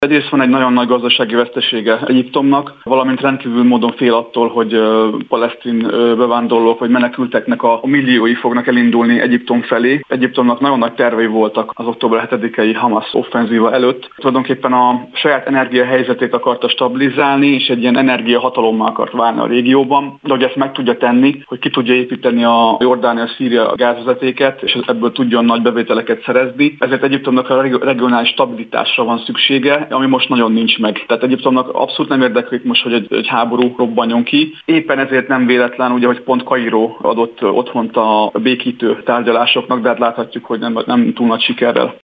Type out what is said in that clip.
Egyrészt van egy nagyon nagy gazdasági vesztesége Egyiptomnak, valamint rendkívül módon fél attól, hogy palesztin bevándorlók vagy menekülteknek a milliói fognak elindulni Egyiptom felé. Egyiptomnak nagyon nagy tervei voltak az október 7-i Hamas offenzíva előtt. Tulajdonképpen a saját energiahelyzetét akarta stabilizálni, és egy ilyen energiahatalommá akart válni a régióban. De hogy ezt meg tudja tenni, hogy ki tudja építeni a Jordánia-Szíria gázvezetéket, és ebből tudjon nagy bevételeket szerezni. Ezért Egyiptomnak a regionális stabilitásra van szüksége, ami most nagyon nincs meg. Tehát Egyiptomnak abszolút nem érdeklik most, hogy egy háború robbanjon ki. Éppen ezért nem véletlen, ugye, hogy pont Kairó adott otthont a békítő tárgyalásoknak, de hát láthatjuk, hogy nem túl nagy sikerrel.